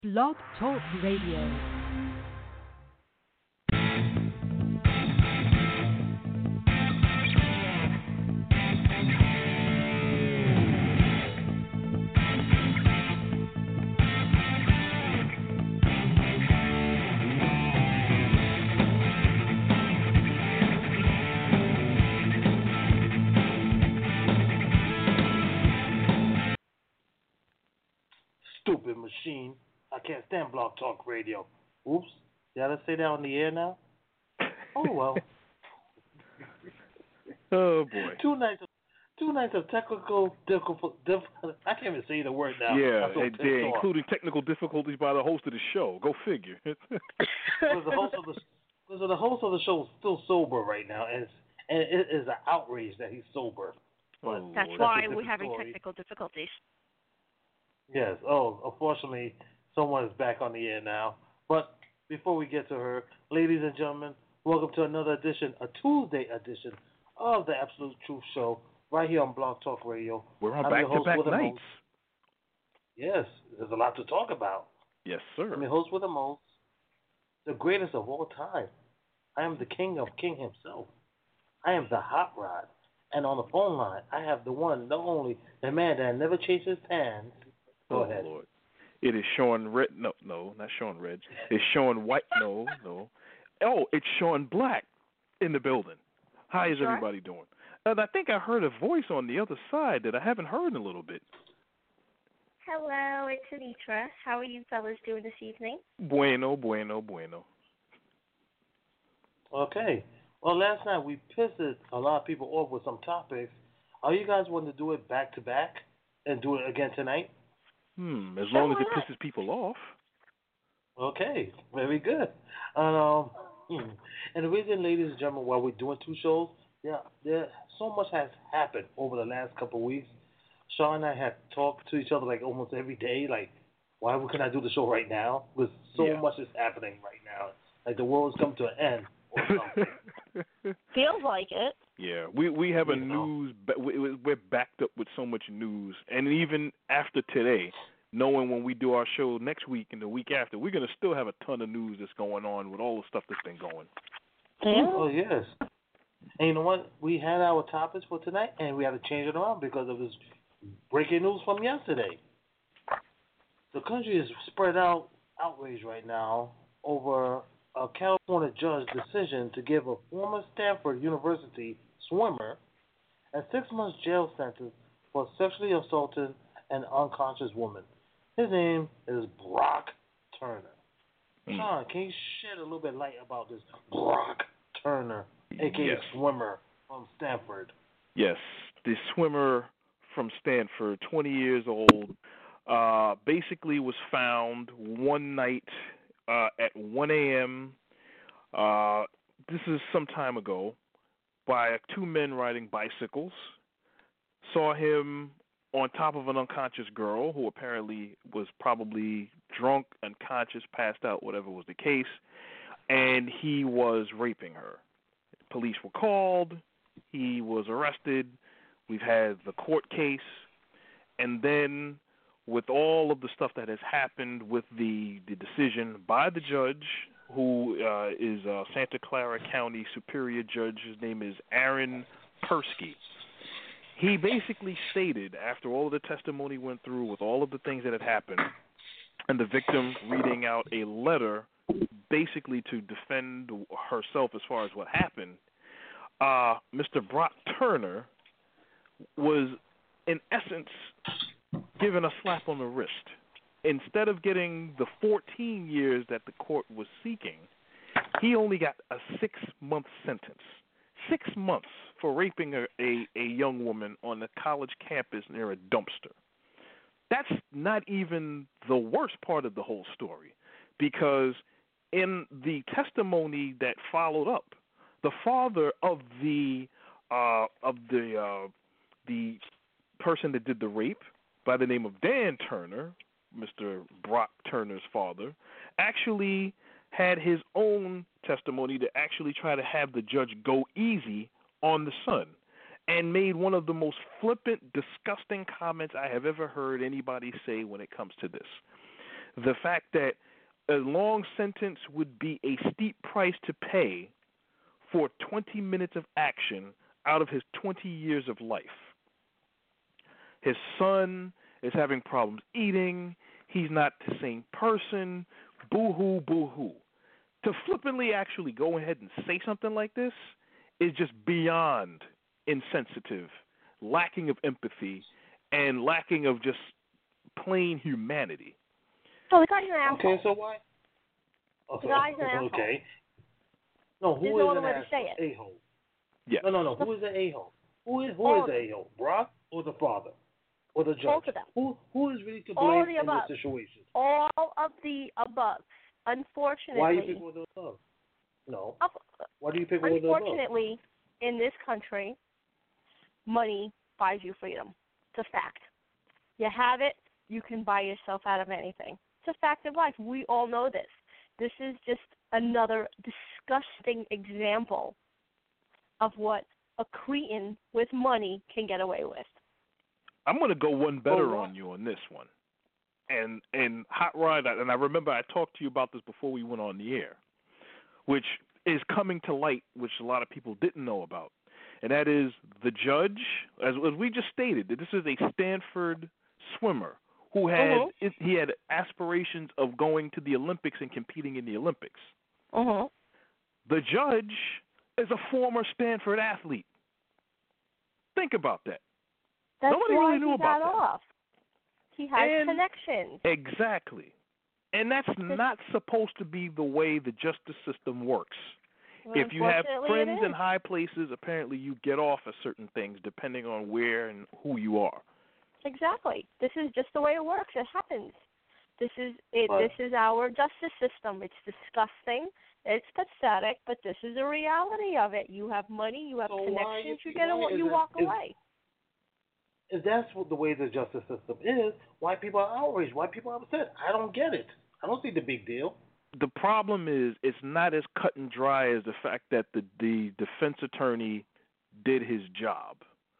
Blog Talk Radio. Stupid machine. I can't stand Blog Talk Radio. Oops. Did I say that on the air now? Oh, well. Oh, boy. Two nights of technical I can't even say the word now. Yeah, including technical difficulties by the host of the show. Go figure. Because the host of the show is still sober right now, and it is an outrage that he's sober. But that's why we're having technical difficulties. Yes. Oh, unfortunately, someone is back on the air now. But before we get to her, ladies and gentlemen, welcome to another edition, a Tuesday edition of the Absolute Truth Show, right here on Blog Talk Radio. We're on back-to-back nights. Yes, there's a lot to talk about. Yes, sir. I'm your host with the most, the greatest of all time. I am the king of king himself. I am the hot rod. And on the phone line, I have the one, the only, the man that never chases hands. Go ahead. Lord. It is Sean Red. No, not Sean Red. It's Sean White. No. Oh, it's Sean Black in the building. How is everybody doing? And I think I heard a voice on the other side that I haven't heard in a little bit. Hello, it's Anitra. How are you fellas doing this evening? Bueno. Okay. Well, last night we pissed a lot of people off with some topics. Are you guys wanting to do it back to back and do it again tonight? As long as it pisses people off. Okay, very good. And the reason, ladies and gentlemen, while we're doing two shows, there so much has happened over the last couple of weeks. Sean and I have talked to each other like almost every day, like, why can I do the show right now? Because so much is happening right now. Like the world's come to an end or something. Feels like it. Yeah, we have we're backed up with so much news, and even after today, knowing when we do our show next week and the week after, we're going to still have a ton of news that's going on with all the stuff that's been going. Oh, yes. And you know what? We had our topics for tonight, and we had to change it around because of this breaking news from yesterday. The country is spread out outrage right now over a California judge's decision to give a former Stanford University swimmer a 6-month jail sentence for sexually assaulting an unconscious woman. His name is Brock Turner. Sean, can you shed a little bit light about this Brock Turner, a.k.a. swimmer from Stanford? Yes, the swimmer from Stanford, 20 years old, basically was found one night at 1 a.m. This is some time ago by two men riding bicycles. Saw him on top of an unconscious girl who apparently was probably drunk, unconscious, passed out, whatever was the case, and he was raping her. Police were called. He was arrested. We've had the court case. And then with all of the stuff that has happened with the decision by the judge, who is Santa Clara County Superior Judge, his name is Aaron Persky. He basically stated, after all of the testimony went through with all of the things that had happened, and the victim reading out a letter basically to defend herself as far as what happened, Mr. Brock Turner was, in essence, given a slap on the wrist. Instead of getting the 14 years that the court was seeking, he only got a 6-month sentence. 6 months for raping a young woman on a college campus near a dumpster. That's not even the worst part of the whole story, because in the testimony that followed up, the father of the person that did the rape, by the name of Dan Turner, Mr. Brock Turner's father, actually had his own testimony to actually try to have the judge go easy on the son, and made one of the most flippant, disgusting comments I have ever heard anybody say when it comes to this. The fact that a long sentence would be a steep price to pay for 20 minutes of action out of his 20 years of life. His son is having problems eating. He's not the same person. Boo-hoo, boo-hoo. To flippantly actually go ahead and say something like this is just beyond insensitive, lacking of empathy, and lacking of just plain humanity. So the guy's an asshole. Okay, so why? The guy's an asshole. Okay. No, There's who no is other an way to say it. a-hole? Yeah. No. Who is the a-hole? Who is the a-hole? Brock or the father? Or the judge? Both of them. Who is really to All of blame the in above. this situation? All of the above. Unfortunately. Why do you pick one of the above? No. Why do you pick one of the above? Unfortunately, in this country, money buys you freedom. It's a fact. You have it, you can buy yourself out of anything. It's a fact of life. We all know this. This is just another disgusting example of what a cretin with money can get away with. I'm going to go one better on you on this one. And Hot Rod, and I remember I talked to you about this before we went on the air, which is coming to light, which a lot of people didn't know about. And that is the judge, as we just stated, that this is a Stanford swimmer who had he had aspirations of going to the Olympics and competing in the Olympics. The judge is a former Stanford athlete. Think about that. That's Nobody why really knew he about got that. off. He has connections. Exactly. And that's not supposed to be the way the justice system works. Well, if you have friends it in is. high places, apparently you get off of certain things depending on where and who you are. Exactly. This is just the way it works. It happens. This is it. This is our justice system. It's disgusting. It's pathetic, but this is the reality of it. You have money, you have connections, you walk away. If that's the way the justice system is, why people are outraged? Why people are upset? I don't get it. I don't see the big deal. The problem is it's not as cut and dry as the fact that the defense attorney did his job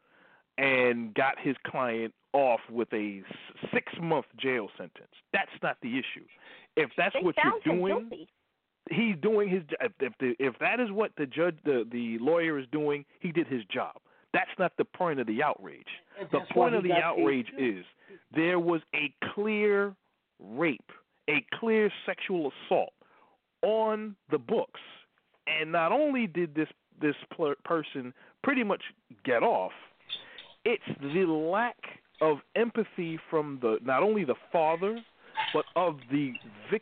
and got his client off with a 6-month jail sentence. That's not the issue. If that's what you're doing, he's doing his job. If that is what the judge, the lawyer is doing, he did his job. That's not the point of the outrage. The point of the outrage is there was a clear rape, a clear sexual assault on the books. And not only did this person pretty much get off, it's the lack of empathy from not only the father, but of the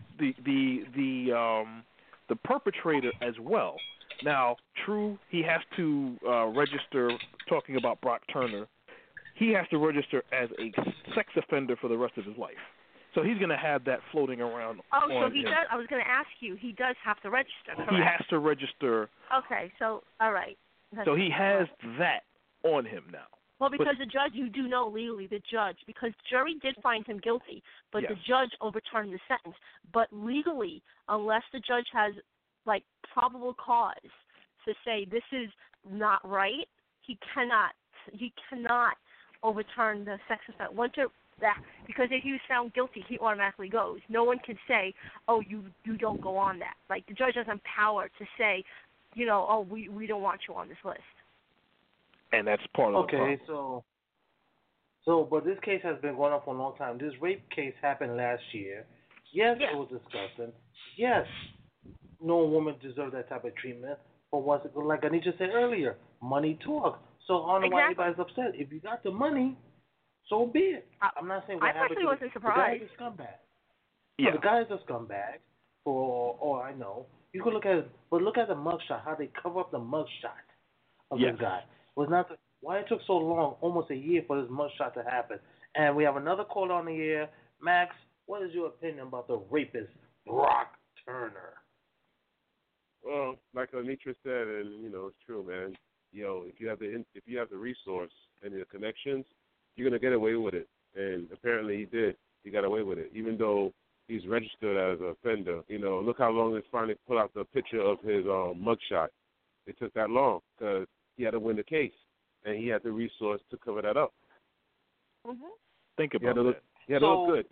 perpetrator as well. Now, true, he has to register, talking about Brock Turner, he has to register as a sex offender for the rest of his life. So he's going to have that floating around. Oh, so he does. I was going to ask you, he does have to register, correct? He has to register. Okay, so, all right. So he has that on him now. Well, because the judge, you do know legally, the judge, because jury did find him guilty, but the judge overturned the sentence. But legally, unless the judge has, probable cause to say this is not right, he cannot overturn the sex offense. Because if he was found guilty, he automatically goes. No one can say, oh, you don't go on that. The judge doesn't power to say, we don't want you on this list. And that's part of the problem. Okay, so, but this case has been going on for a long time. This rape case happened last year. Yes, it was disgusting. Yes, no woman deserved that type of treatment. But like Anitra said earlier, money talks. So I don't know why anybody's upset. If you got the money, so be it. I'm not saying what happened. I personally wasn't surprised. The guy is a scumbag. Yeah. The guy is a scumbag. For all I know, you could look at it, but look at the mugshot. How they cover up the mugshot of this guy. Was not why it took so long, almost a year, for this mugshot to happen. And we have another caller on the air. Max, what is your opinion about the rapist Brock Turner? Well, like Anitra said, and it's true, man. If you have the resource and the connections, you're gonna get away with it. And apparently he did. He got away with it, even though he's registered as an offender. Look how long it's finally put out the picture of his mugshot. It took that long because he had to win the case, and he had the resource to cover that up. Think about that. He had to look good.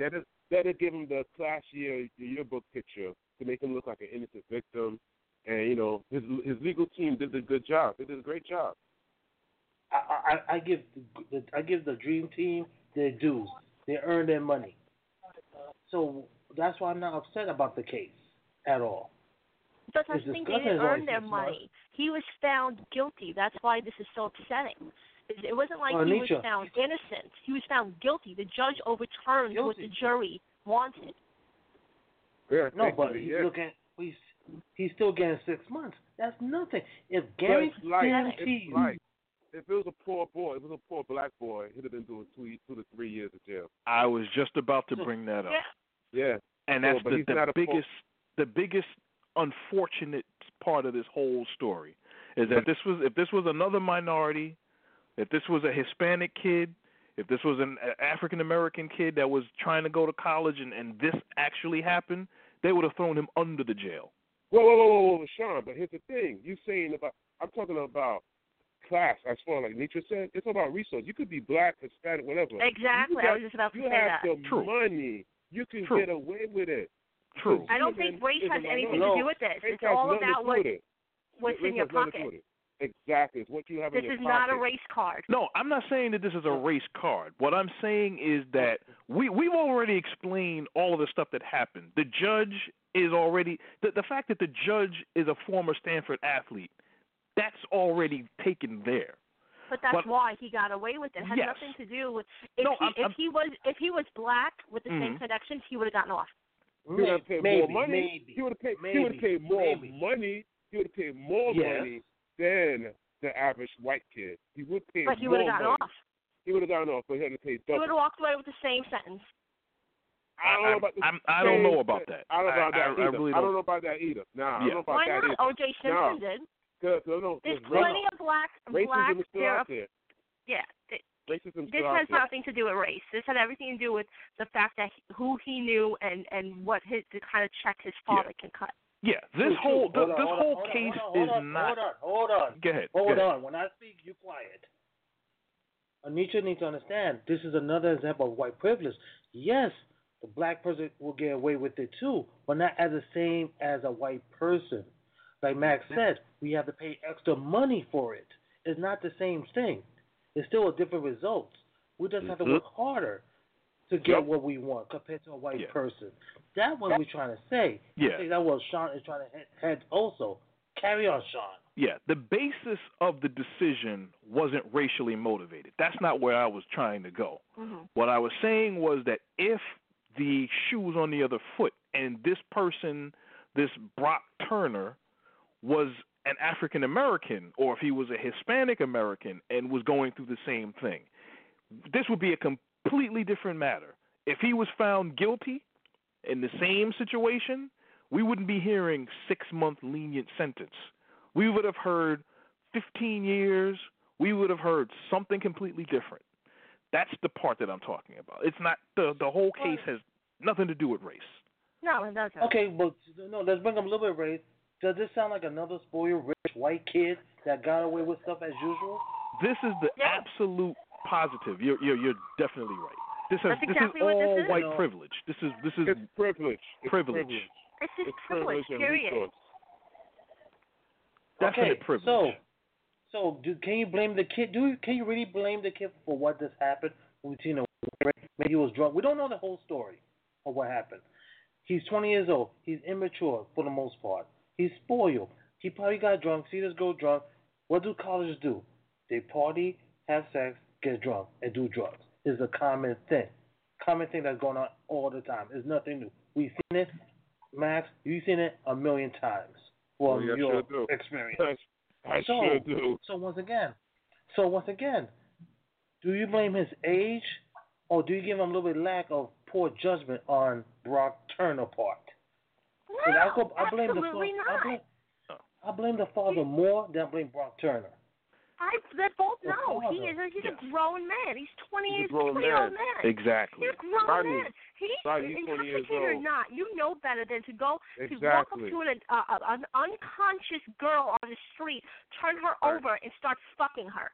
better give him the classier yearbook picture to make him look like an innocent victim. And, you know, his legal team did a good job. They did a great job. I give the Dream Team their dues. They earned their money. So that's why I'm not upset about the case at all. But I think they didn't earn their money. He was found guilty. That's why this is so upsetting. It wasn't like he was found innocent. He was found guilty. The judge overturned what the jury wanted. Yeah, no, but he's still getting 6 months. That's nothing. If Gary guarantees, if it was a poor boy, if it was a poor black boy, he'd have been doing 2 to 3 years of jail. I was just about to bring that up. Yeah. And that's the biggest unfortunate part of this whole story is that if this was another minority, if this was a Hispanic kid, if this was an African American kid that was trying to go to college and this actually happened, they would have thrown him under the jail. Whoa, Sean, but here's the thing. I'm talking about class, as far like Nitra said. It's about resources. You could be black, Hispanic, whatever. Exactly. I was just about to say that. You have the money. You can get away with it. True. I don't think race has anything to do with this. It's all about what's in your pocket. Exactly. It's what you have in your pocket. This is not a race card. No, I'm not saying that this is a race card. What I'm saying is that we've already explained all of the stuff that happened. The judge is already the fact that the judge is a former Stanford athlete, that's already taken there. But that's why he got away with it. It has nothing to do with if he was black with the same connections, he would have gotten off. He would have paid more money. He would have paid more money. He would have paid more money than the average white kid. He would pay more money. But he would have gotten off. He would have gotten off, but he had to pay double. He would have walked away with the same sentence. I don't know about that. I don't know about that either. Really I don't know about that either. I don't know about that either. O.J. Simpson did. There's plenty of black. Racism is still out there. Yeah. Racism this has nothing to do with race. This had everything to do with the fact that who he knew and what the kind of check his father can cut. Yeah, this whole case is not. Hold on. Go ahead. Hold on. When I speak, you quiet. Anitra needs to understand this is another example of white privilege. Yes, the black person will get away with it too, but not as the same as a white person. Like Max said, we have to pay extra money for it. It's not the same thing. It's still a different result. We just have to work harder to get what we want compared to a white person. That's what we're trying to say. Yeah. I think that's what Sean is trying to head also. Carry on, Sean. Yeah, the basis of the decision wasn't racially motivated. That's not where I was trying to go. Mm-hmm. What I was saying was that if the shoe was on the other foot and this person, this Brock Turner, was an African American, or if he was a Hispanic American and was going through the same thing, this would be a completely different matter. If he was found guilty in the same situation, we wouldn't be hearing 6-month lenient sentence. We would have heard 15 years. We would have heard something completely different. That's the part that I'm talking about. It's not the whole case has nothing to do with race. No, it doesn't. Okay, but let's bring up a little bit of race. Does this sound like another spoiled, rich white kid that got away with stuff as usual? This is the absolute positive. You're definitely right. This is all white privilege. This is it's privilege. Privilege. It's just privilege. Period. Definite privilege. So can you blame the kid? Can you really blame the kid for what just happened? Maybe he was drunk. We don't know the whole story of what happened. He's 20 years old. He's immature for the most part. He's spoiled. He probably got drunk, see this girl drunk. What do colleges do? They party, have sex, get drunk, and do drugs. It's a common thing. Common thing that's going on all the time. It's nothing new. We've seen it. Max, you've seen it 1,000,000 times from your experience. I sure do. So once again, do you blame his age, or do you give him a little bit lack of poor judgment on Brock Turner's part? No, I blame absolutely not. I blame the father more than I blame Brock Turner. They both know. He's a grown man. He's 20 years old man. Exactly. He's a grown man. He's intoxicated or not. You know better than to go to walk up to an unconscious girl on the street, turn her over, and start fucking her.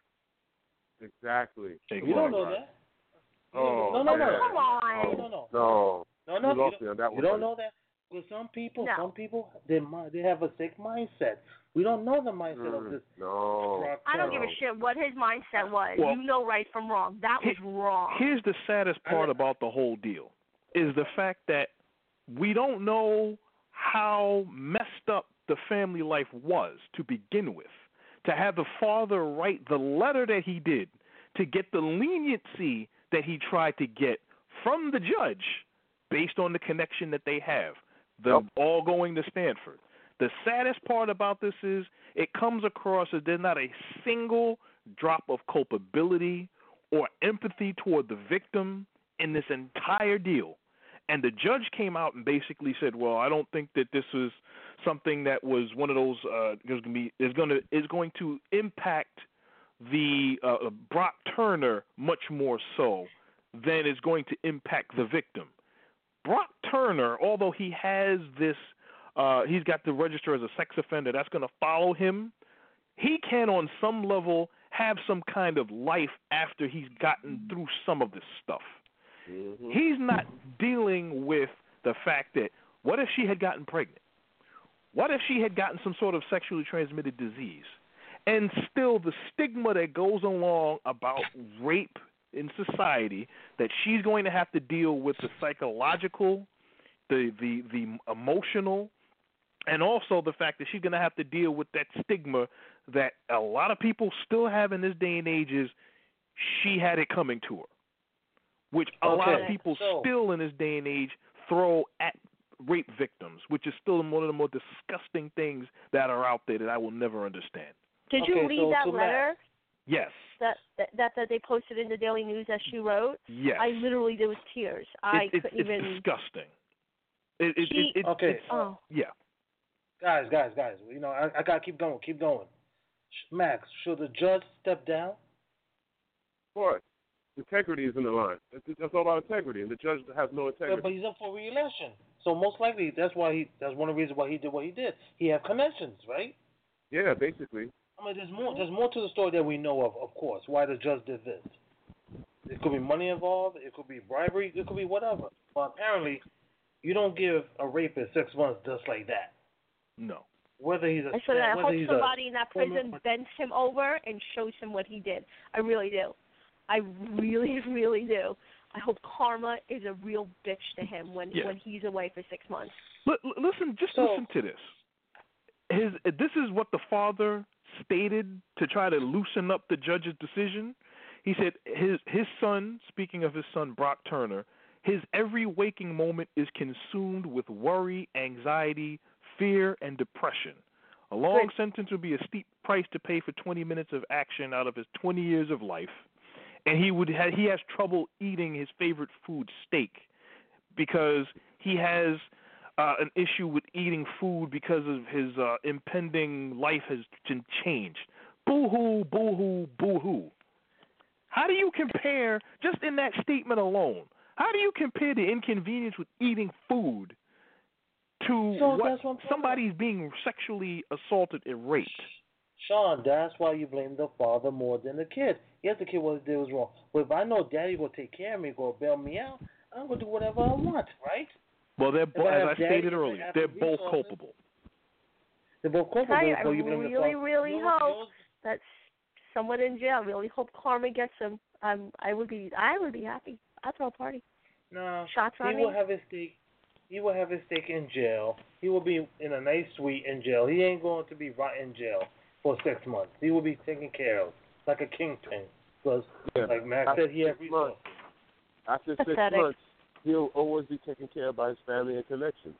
Exactly. You don't know that. Oh, come on. No. No, You lost me on that you one. don't know that. Because some people, they have a sick mindset. We don't know the mindset of this. No. I don't give a shit what his mindset was. Well, you know right from wrong. That was wrong. Here's the saddest part about the whole deal, is the fact that we don't know how messed up the family life was to begin with. To have the father write the letter that he did to get the leniency that he tried to get from the judge based on the connection that they have, all going to Stanford. The saddest part about this is it comes across as there's not a single drop of culpability or empathy toward the victim in this entire deal. And the judge came out and basically said, well, I don't think that this is something that was one of those is going to impact the Brock Turner much more so than is going to impact the victim. Brock Turner, although he has this, he's got to register as a sex offender, that's going to follow him, he can on some level have some kind of life after he's gotten through some of this stuff. Mm-hmm. He's not dealing with the fact that what if she had gotten pregnant? What if she had gotten some sort of sexually transmitted disease? And still the stigma that goes along about rape in society, that she's going to have to deal with the psychological, the emotional, and also the fact that she's going to have to deal with that stigma that a lot of people still have in this day and age is she had it coming to her, which a lot of people still in this day and age throw at rape victims, which is still one of the more disgusting things that are out there that I will never understand. Did you read that letter? Yes. That they posted in the Daily News that she wrote? Yes. I literally, there was tears. I couldn't even. It's disgusting. Yeah. Guys. You know, I gotta keep going. Max, should the judge step down? Of course. Integrity is in the line. That's all about integrity, and the judge has no integrity. But he's up for re-election, so most likely that's one of the reasons why he did what he did. He had connections, right? Yeah, basically. I mean, there's more to the story that we know of course, why the judge did this. It could be money involved, it could be bribery, it could be whatever. But apparently, you don't give a rapist 6 months just like that. No. Whether he's I hope somebody in that prison bends him over and shows him what he did. I really do. I really, really do. I hope karma is a real bitch to him when he's away for 6 months. Listen to this. This is what the father stated to try to loosen up the judge's decision. He said his son, speaking of his son Brock Turner, his every waking moment is consumed with worry, anxiety, fear, and depression. A long sentence would be a steep price to pay for 20 minutes of action out of his 20 years of life. And he has trouble eating his favorite food, steak, because he has an issue with eating food because of his impending life has changed. Boo-hoo, boo-hoo, boo-hoo. How do you compare, just in that statement alone, how do you compare the inconvenience with eating food to somebody's being sexually assaulted and raped? Sean, that's why you blame the father more than the kid. Yes, the kid what did was wrong. But if I know daddy will take care of me, go bail me out, I'm going to do whatever I want, right? Well, as I stated earlier, they're both culpable. They're both culpable. I really hope that someone in jail. Really hope karma gets him. I would be happy. I'd throw a party. No, shots on me. He will have his steak in jail. He will be in a nice suite in jail. He ain't going to be right in jail for 6 months. He will be taken care of like a kingpin. Because, like Max said, he has resources. After 6 months, he'll always be taken care of by his family and connections.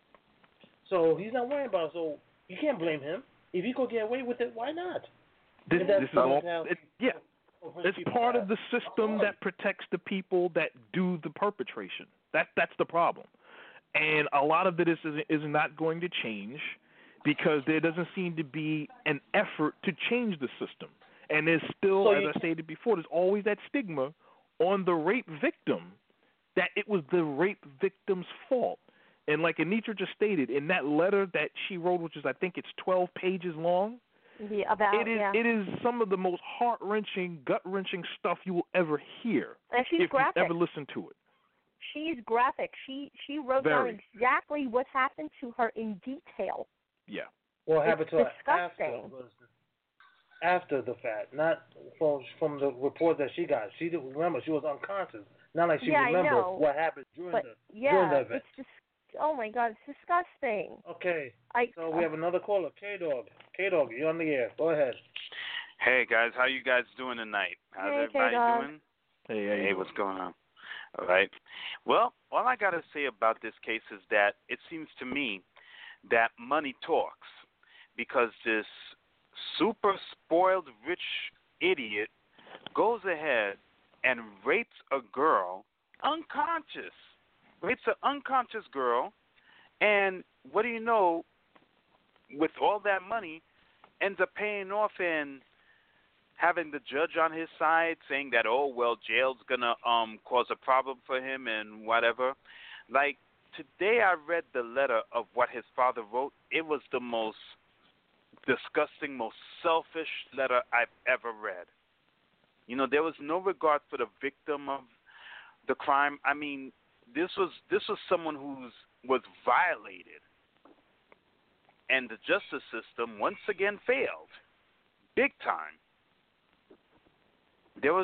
So he's not worrying about it. So you can't blame him. If he could get away with it, why not? This is all. It's part of the system that protects the people that do the perpetration. That's the problem, and a lot of it is not going to change because there doesn't seem to be an effort to change the system. And there's still, as I stated before, there's always that stigma on the rape victim that it was the rape victim's fault. And like Anitra just stated, in that letter that she wrote, which is I think it's 12 pages long, it is some of the most heart-wrenching, gut-wrenching stuff you will ever hear if you ever listen to it. She's graphic. She wrote down exactly what happened to her in detail. Yeah. What happened to her disgusting. after the fact, not from the report that she got. She didn't remember. She was unconscious. Not like she remembered what happened during the event. It's just, oh my God, it's disgusting. Okay. So we have another caller, K-Dog. K-Dog, you're on the air. Go ahead. Hey guys, how you guys doing tonight? How's everybody doing? Hey, what's going on? All right. Well, all I got to say about this case is that it seems to me that money talks, because this super spoiled rich idiot goes ahead and rapes a girl unconscious. Rapes an unconscious girl, and what do you know, with all that money, ends up paying off and having the judge on his side saying that, oh, well, jail's going to cause a problem for him and whatever. Like, today I read the letter of what his father wrote. It was the most disgusting, most selfish letter I've ever read. You know, there was no regard for the victim of the crime. I mean, this was someone who was violated. And the justice system once again failed. Big time. There's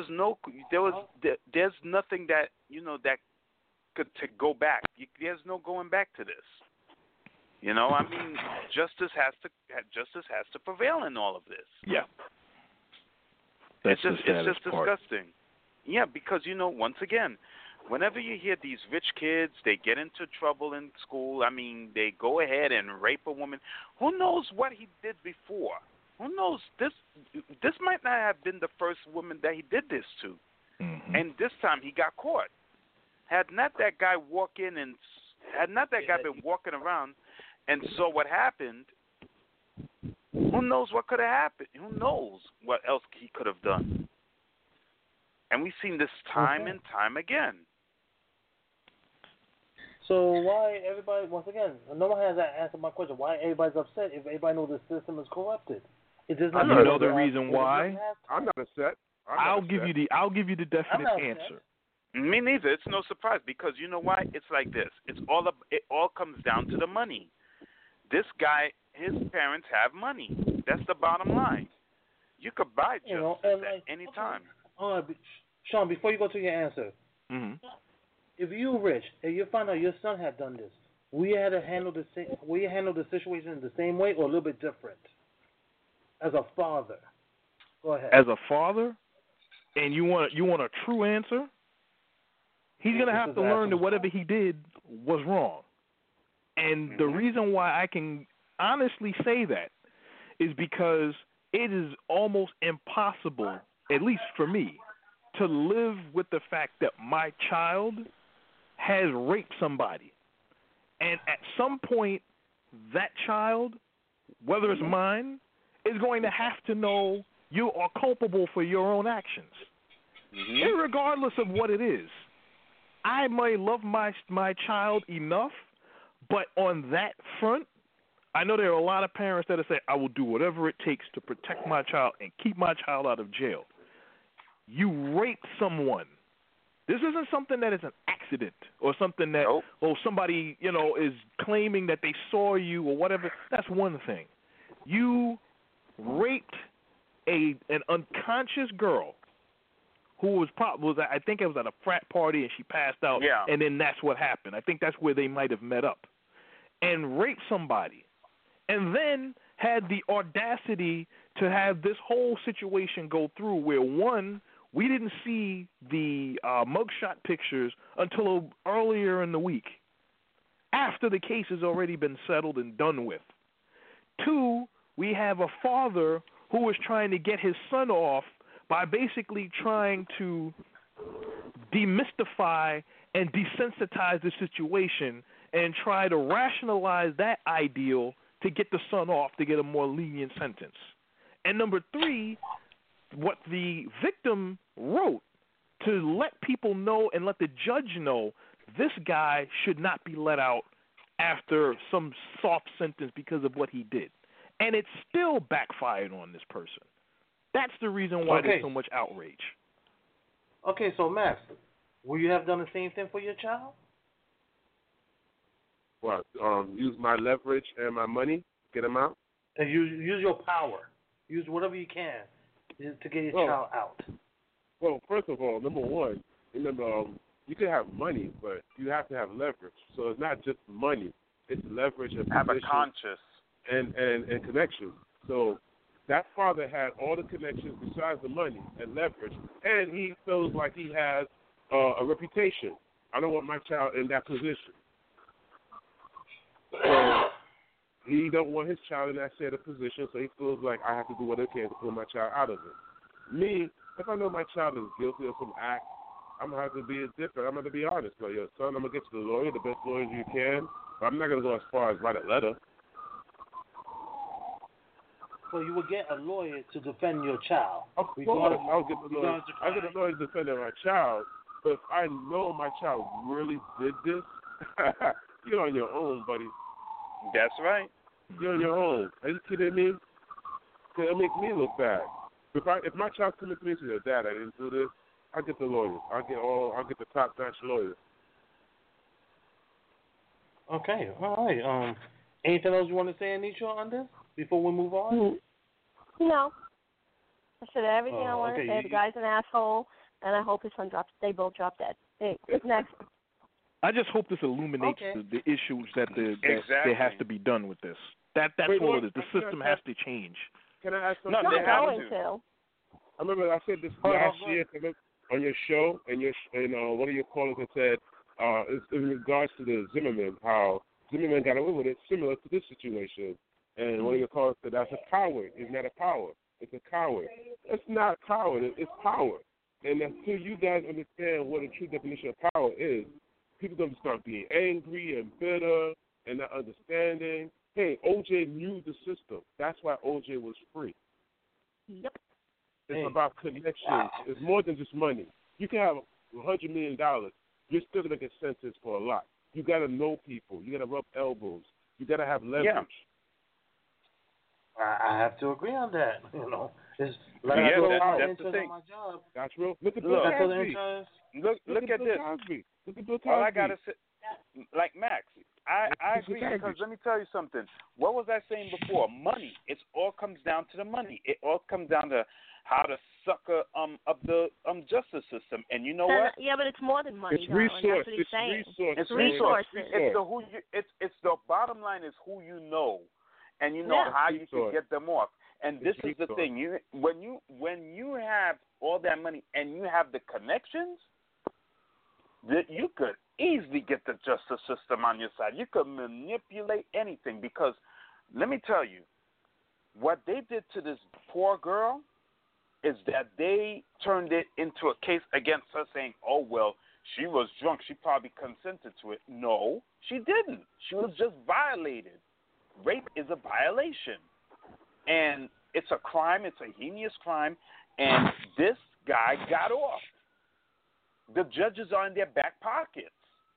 nothing that, you know, that could go back. There's no going back to this. You know, I mean, justice has to prevail in all of this. Yeah. It's just disgusting. Yeah, because, you know, once again, whenever you hear these rich kids, they get into trouble in school. I mean, they go ahead and rape a woman. Who knows what he did before? Who knows? This might not have been the first woman that he did this to. Mm-hmm. And this time he got caught. Had not that guy been walking around and saw what happened, who knows what could have happened? Who knows what else he could have done? And we've seen this time and time again. So why everybody, once again, no one has answered my question. Why everybody's upset if everybody knows the system is corrupted? It does not. You know the reason why? I'm not upset. I'll give you the definite answer. Me neither. It's no surprise, because you know why? It's like this. It all comes down to the money. This guy, his parents have money. That's the bottom line. You could buy justice at any time. All right, Sean, before you go to your answer, if you're rich and you find out your son had done this, will you handle the situation the same way or a little bit different? As a father, go ahead. As a father, and you want a true answer, he's gonna have to learn that whatever he did was wrong. And the reason why I can honestly say that is because it is almost impossible, at least for me, to live with the fact that my child has raped somebody. And at some point, that child, whether it's mine, is going to have to know you are culpable for your own actions. Regardless of what it is. I may love my child enough, but on that front, I know there are a lot of parents that will say, I will do whatever it takes to protect my child and keep my child out of jail. You raped someone. This isn't something that is an accident or something that, somebody, you know, is claiming that they saw you or whatever. That's one thing. You raped an unconscious girl who was I think it was at a frat party and she passed out, and then that's what happened. I think that's where they might have met up, and raped somebody, and then had the audacity to have this whole situation go through where, one, we didn't see the mugshot pictures until earlier in the week, after the case has already been settled and done with. Two, we have a father who was trying to get his son off by basically trying to demystify and desensitize the situation and try to rationalize that ideal to get the son off to get a more lenient sentence. And number three, what the victim wrote to let people know and let the judge know this guy should not be let out after some soft sentence because of what he did. And it still backfired on this person. That's the reason why there's so much outrage. Okay, so Max, Will you have done the same thing for your child? What? Use my leverage and my money, get them out? And use your power. Use whatever you can to get your child out. Well, first of all, number one, remember, you can have money, but you have to have leverage. So it's not just money; it's leverage and have a conscience and connection. So that father had all the connections besides the money and leverage, and he feels like he has a reputation. I don't want my child in that position. So he don't want his child in that set of position, so he feels like I have to do what I can to pull my child out of it. Me, if I know my child is guilty of some act, I'm going to have to be different. I'm going to be honest. Like, yo, son, I'm going to get you the lawyer, the best lawyer you can, but I'm not going to go as far as write a letter. So you would get a lawyer to defend your child? Of course, I'll get the lawyer to defend my child, but if I know my child really did this, you're on your own, buddy. That's right. You're on your own. Are you kidding me? It'll make me look bad. If my child comes to me and says, Dad, I didn't do this, I'll get the lawyers. I'll get the top-notch lawyers. Okay, all right. Anything else you want to say, Anitra, on this before we move on? No. I said everything I want to say. The guy's an asshole, and I hope his son they both drop dead. Hey, next. I just hope this illuminates the issues that there has to be done with this. That's all it is. The system has to change. Can I ask something? No, they have to. I remember I said this last year on your show, and one of your callers had said, in regards to the Zimmerman, how Zimmerman got away with it, similar to this situation. And one of your callers said, that's a coward. It's not a power. It's a coward. It's not power. It's power. And until you guys understand what a true definition of power is, people going to start being angry and bitter and not understanding. Hey, OJ knew the system. That's why OJ was free. Yep. It's about connection. Wow. It's more than just money. You can have $100 million. You're still going to get sentenced for a lot. You got to know people. You got to rub elbows. You got to have leverage. Yeah. I have to agree on that. It's like that's the thing. On my job. That's real. Look at Bill Cosby. Look at this. Look at Bill Cosby. All I gotta say, like Max, I agree because let me tell you something. What was I saying before? Money. It all comes down to the money. It all comes down to how to sucker up the justice system. And you know what? Yeah, but it's more than money. It's resource. It's resources. It's the bottom line is who you know, and you know how you can get them off. And this is the thing. When you have all that money and you have the connections, that you could easily get the justice system on your side. You could manipulate anything because, let me tell you, what they did to this poor girl is that they turned it into a case against her saying, oh, well, she was drunk. She probably consented to it. No, she didn't. She was just violated. Rape is a violation. And it's a crime. It's a heinous crime. And this guy got off. The judges are in their back pockets.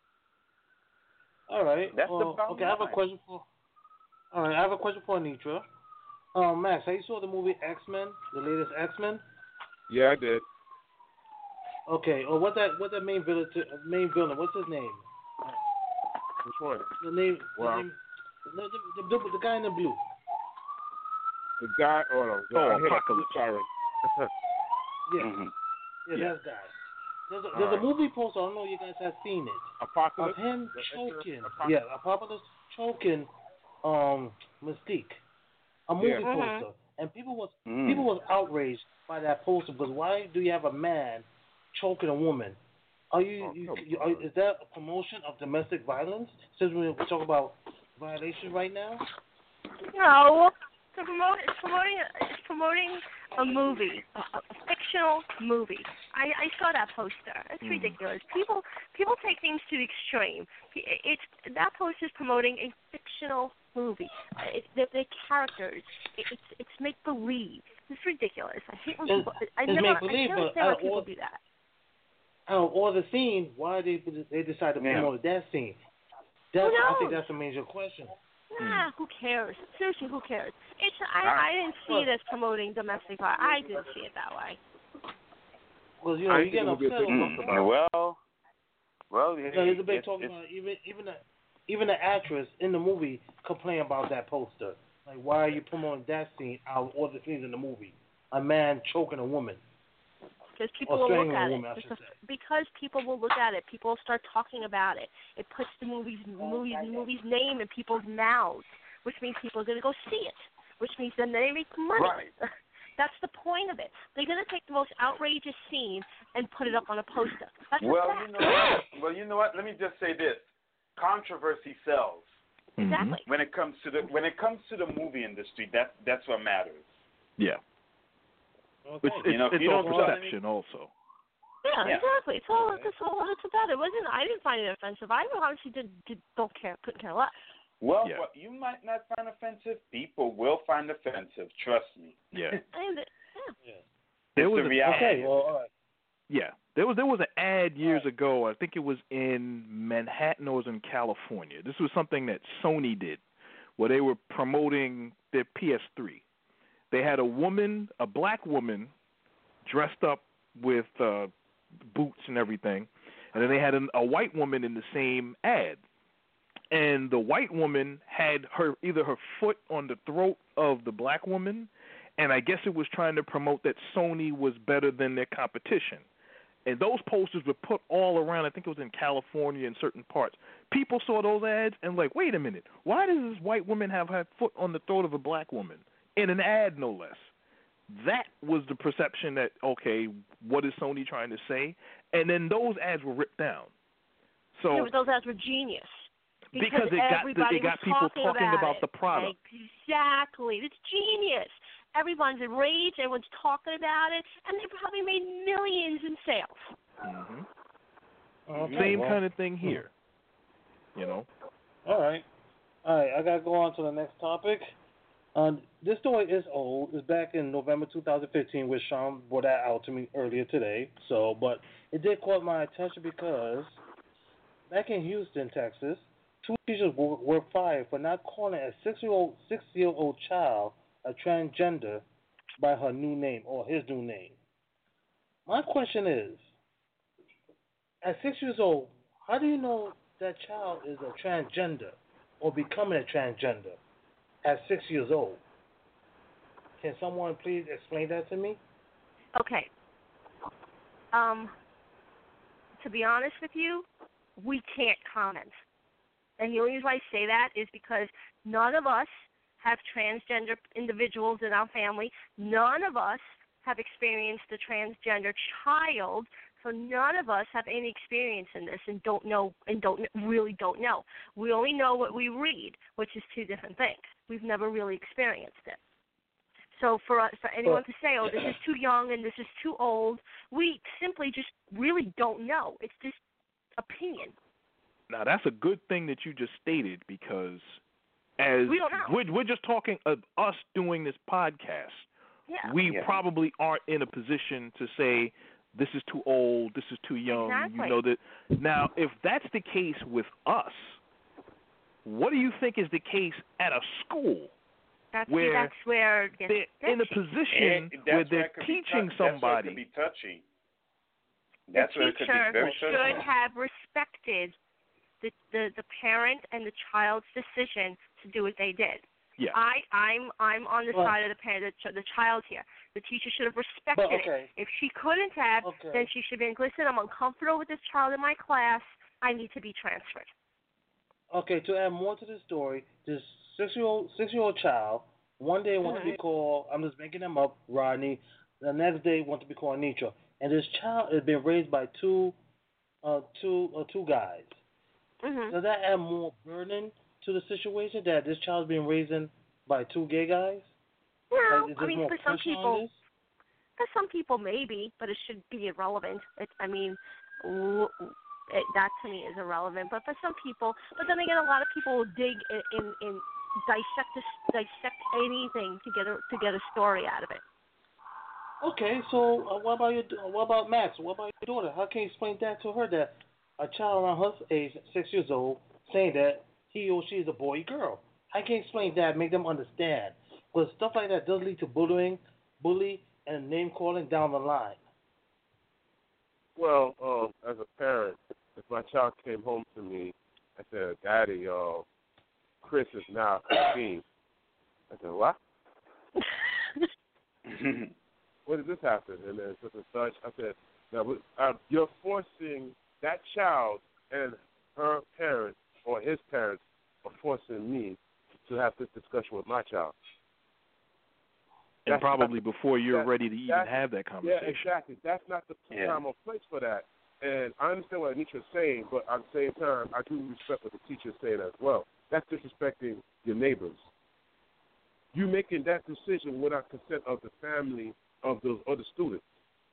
All right. That's the bottom line. I have a question for Anitra. Max, have you saw the movie X-Men, the latest X-Men? Yeah, I did. Okay. What's that main villain? What's his name? Which one? The name. The guy in the blue. The guy. Apocalypse. Sorry. Yeah. Mm-hmm. Yeah, that guy. There's a movie poster. I don't know if you guys have seen it. Apocalypse. Of him choking. Yeah, Apocalypse choking Mystique. A movie poster, and people was outraged by that poster because why do you have a man choking a woman? Is that a promotion of domestic violence? Since we're talking about violation right now. No, it's promoting a movie, a fictional movie. I saw that poster. It's ridiculous. People take things to the extreme. That poster is promoting a fictional movie. The characters. It's make believe. It's ridiculous. I hate when people. I never understand why people do that. Or the scene. Why they decide to promote that scene? I think that's a major question. Nah, who cares? Seriously, who cares? I didn't see it as promoting domestic violence. I didn't see it that way. Well, you're getting upset. Well, Well, there's a big talking about even the actress in the movie complained about that poster. Like, why are you promoting that scene out of all the scenes in the movie? A man choking a woman. Because people will look at it. Because people will look at it. People will start talking about it. It puts the movie's name in people's mouths, which means people are going to go see it, which means then they make money. Right. That's the point of it. They're going to take the most outrageous scene and put it up on a poster. That's you know what? Let me just say this: controversy sells. Exactly. When it comes to the movie industry, that's what matters. Yeah. Okay. It's all perception, also. Yeah, exactly. It's all it's about. I didn't find it offensive. I honestly couldn't care less. Well, what you might not find offensive, people will find offensive. Trust me. Yeah. There was a reality. Okay. Well, all right. Yeah. There was an ad years ago. I think it was in Manhattan or it was in California. This was something that Sony did, where they were promoting their PS3. They had a black woman, dressed up with boots and everything, and then they had a white woman in the same ad. And the white woman had either her foot on the throat of the black woman, and I guess it was trying to promote that Sony was better than their competition. And those posters were put all around. I think it was in California in certain parts. People saw those ads and like, wait a minute, why does this white woman have her foot on the throat of a black woman? In an ad, no less. That was the perception that, okay, what is Sony trying to say? And then those ads were ripped down. So but those ads were genius. Because it got people talking about the product. Exactly. It's genius. Everyone's enraged. Everyone's talking about it. And they probably made millions in sales. Mm-hmm. Okay, Same kind of thing here. You know? All right. I got to go on to the next topic. This story is old. It's back in November 2015, which Sean brought that out to me earlier today. But it did caught my attention because back in Houston, Texas, 2 teachers were fired for not calling a 6-year-old child a transgender by her new name or his new name. My question is, at 6 years old, how do you know that child is a transgender or becoming a transgender at 6 years old? Can someone please explain that to me? Okay. To be honest with you, we can't comment. And the only reason I say that is because none of us have transgender individuals in our family. None of us have experienced a transgender child, so none of us have any experience in this and don't know. We only know what we read, which is two different things. We've never really experienced it. So for anyone to say, oh, this is too young and this is too old, we simply just really don't know. It's just opinion. Now, that's a good thing that you just stated because as we're just talking of us doing this podcast, we probably aren't in a position to say this is too old, this is too young. Exactly. You know that. Now, if that's the case with us, what do you think is the case at a school? That's where they're in a position where they're teaching somebody. That's where it could be touchy. That's where it could be very touchy. The teacher should have respected the parent and the child's decision to do what they did. Yeah. I'm on the side of the parent, the child here. The teacher should have respected it. If she couldn't have, then she should be like, listen, I'm uncomfortable with this child in my class. I need to be transferred. Okay, to add more to the story, this six-year-old child one day wants to be called, I'm just making them up, Rodney. The next day wants to be called Nitra. And this child has been raised by two guys. Mm-hmm. Does that add more burden to the situation that this child's being raised by two gay guys? Well, I mean, for some people maybe, but it should be irrelevant. That to me is irrelevant. But for some people, but then again, a lot of people will dig in dissect anything to get a story out of it. Okay, so what about Max? What about your daughter? How can you explain that to her that a child around her age, 6 years old, saying that he or she is a boy or girl? How can you explain that? Make them understand. Because stuff like that does lead to bully, and name calling down the line. Well, as a parent, if my child came home to me, I said, Daddy, Chris is now 15. I said, what? When did this happen? And then such and such. I said, now, you're forcing that child and her parents or his parents are forcing me to have this discussion with my child. And that's probably before you're ready to even have that conversation. Yeah, exactly. That's not the time or place for that. And I understand what Anitra is saying, but at the same time, I do respect what the teacher is saying as well. That's disrespecting your neighbors. You making that decision without consent of the family of those other students.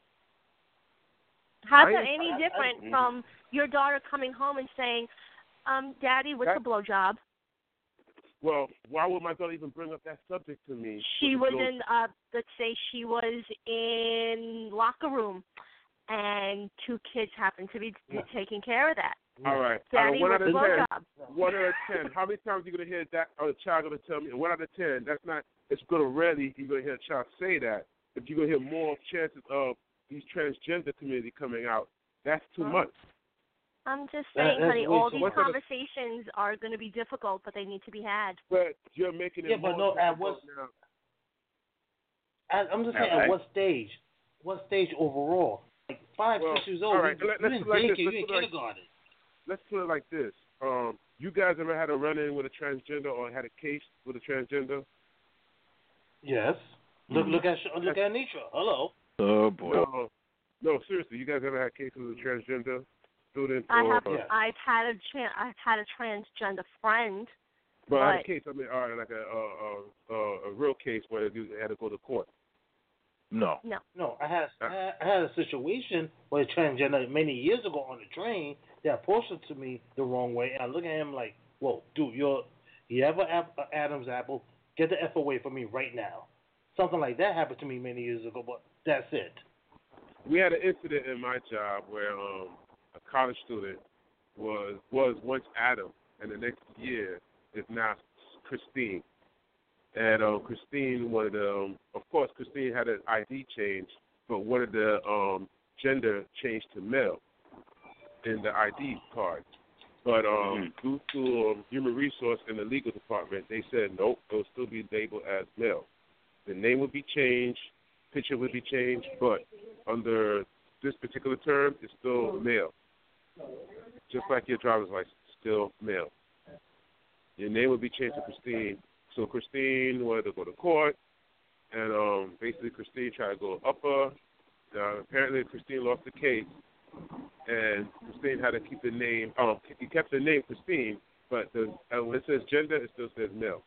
How's that any different from your daughter coming home and saying, Daddy, what's a blowjob? Well, why would my daughter even bring up that subject to me? She was in, let's say she was in locker room, and 2 kids happened to be taking care of that. All right. Daddy, what's a blowjob? 1 out of 10. How many times are you going to hear that or the child going to tell me? 1 out of 10, that's not, it's going to rarely you're going to hear a child say that. If you're going to hear more chances of these transgender community coming out, that's too much. I'm just saying, honey, all these conversations are going to be difficult, but they need to be had. But you're making it more difficult now. I'm just saying, at what stage? What stage overall? Like 5, 6 years old. All right, you in kindergarten. Let's put it like this. You guys ever had a run-in with a transgender or had a case with a transgender? Yes. Look at Anitra. Hello. Oh boy. No, seriously. You guys ever had cases with a transgender student? I've had a transgender friend. But I had a case. I mean, like a real case where you had to go to court. No. I had a situation where a transgender many years ago on the train that approached it to me the wrong way, and I look at him like, "Whoa, dude, you have an Adam's apple? Get the F away from me right now." Something like that happened to me many years ago, but that's it. We had an incident in my job where a college student was once Adam, and the next year is now Christine. And Christine wanted to, of course, Christine had an ID change, but wanted the gender changed to male in the ID card. But due to human resource in the legal department, they said, nope, it'll still be labeled as male. The name would be changed, picture would be changed, but under this particular term, it's still male. Just like your driver's license, still male. Your name would be changed to Christine. So Christine wanted to go to court, and basically Christine tried to go upper. Apparently Christine lost the case, and Christine had to keep the name. He kept the name Christine, but when it says gender, it still says male.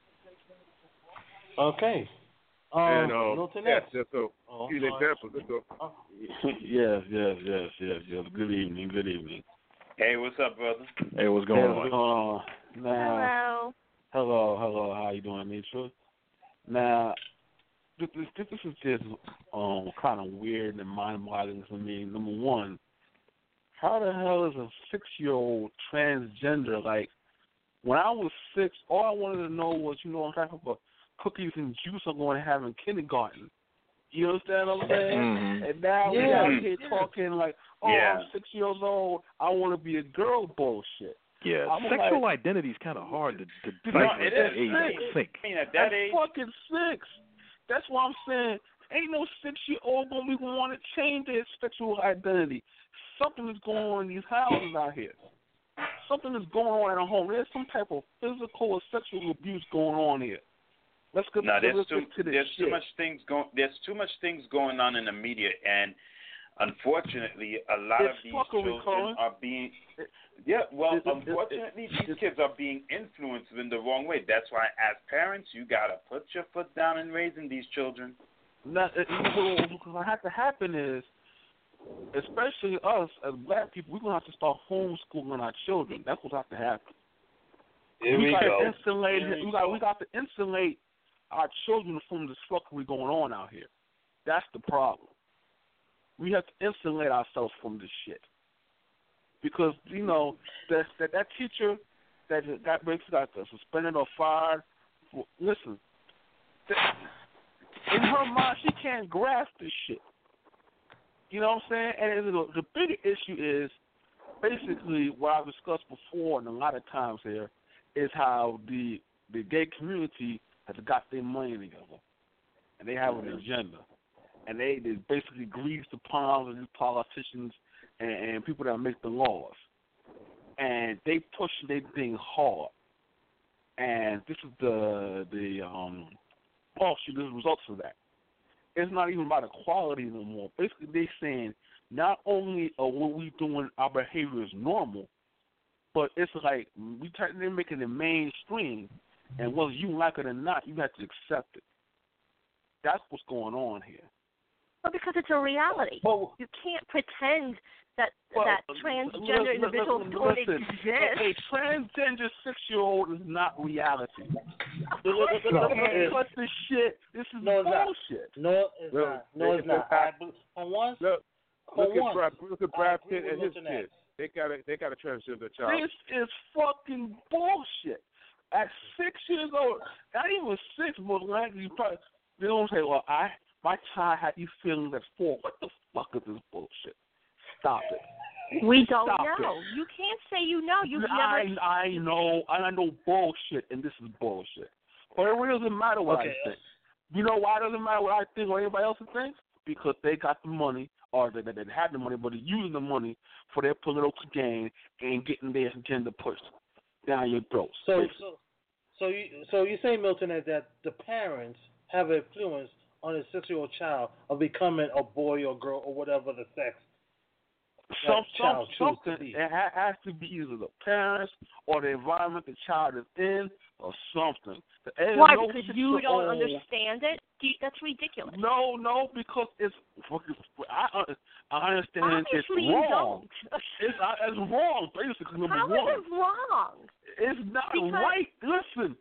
Okay. So give you an example. Let's go. Yes. Good evening. Hey, what's up, brother? Hey, what's going on? Now, hello. How you doing, Anitra? Now, this is just kind of weird and mind-boggling for me. Number one, how the hell is a 6-year-old transgender? Like, when I was 6, all I wanted to know was, what type of cookies and juice I'm going to have in kindergarten. You understand what I'm saying? Mm-hmm. And now we're out here talking like, I'm 6 years old, I want to be a girl bullshit. Yeah, sexual identity is kind of hard to decipher at that age, I think. That's fucking 6. That's why I'm saying, ain't no 6-year-old going to want to change their sexual identity. Something is going on in these houses out here. Something is going on at home. There's some type of physical or sexual abuse going on here. Let's get to this shit. There's too much things going on in the media, and unfortunately, a lot of these children are being. Unfortunately, these kids are being influenced in the wrong way. That's why, as parents, you gotta put your foot down in raising these children. What has to happen is, especially us as black people, we're gonna have to start homeschooling our children. That's what has to happen. We got to insulate our children from the fuckery going on out here. That's the problem. We have to insulate ourselves from this shit. Because, that teacher that basically got suspended or fired, listen, in her mind, she can't grasp this shit. You know what I'm saying? And the bigger issue is basically what I've discussed before and a lot of times here is how the gay community has got their money together, and they have an agenda, and they basically grease the palms of these politicians and people that make the laws, and they push their thing hard, and this is the results of that. It's not even about equality no more. Basically, they're saying not only are what we doing, our behavior is normal, but it's like they're making it mainstream, and whether you like it or not, you have to accept it. That's what's going on here. Well, because it's a reality. Well, you can't pretend that transgender individuals don't exist. A transgender 6-year-old is not reality. What the shit? This is bullshit. No, it's not. No, it's not. Look at Brad Pitt and his kids. They got a transgender child. This is fucking bullshit. At 6 years old, not even 6, but like they don't say, well, my child had these feelings at 4. What the fuck is this bullshit? Stop it. We don't know. You can't say you know. You've never. I know bullshit, and this is bullshit. But it really doesn't matter what I think. You know why it doesn't matter what I think or anybody else thinks? Because they got the money, or they had the money, but they're using the money for their political gain and getting their agenda pushed down your throat. So you say, Milton, that the parents have an influence on a 6-year-old child of becoming a boy or girl or whatever the sex. Something. It has to be either the parents or the environment the child is in or something. Why? Because you don't understand it? That's ridiculous. No, because it's fucking. I understand Obviously it's wrong. It's wrong, basically. Number How one. is it wrong? It's not right. Listen,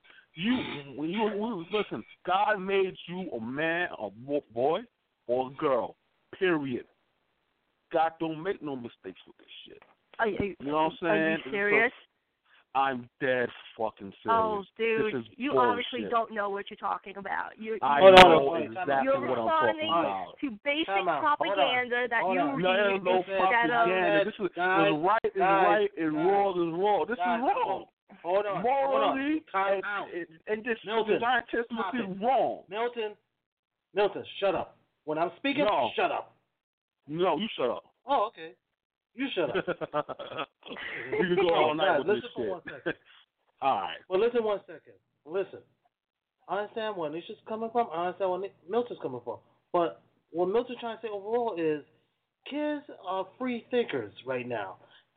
listen. God made you a man, a boy, or a girl. Period. God don't make no mistakes with this shit. You know what I'm saying? Are you serious? I'm dead fucking serious. Oh, dude, this is you bullshit. obviously don't know what you're talking about. I know exactly what I'm talking about. To basic propaganda that you read. No, there's no propaganda. This is right is right and wrong is wrong. This is wrong. Hold on. Morally and this Milton, scientifically is wrong. Milton, shut up. When I'm speaking, shut up. No, you shut up. Oh, okay. You shut up. You can go all night with listen this for shit. 1 second. All right. Well, listen 1 second. Listen. I understand where Nisha's coming from. I understand where Milton's coming from. But what Milton's trying to say overall is kids are free thinkers right now.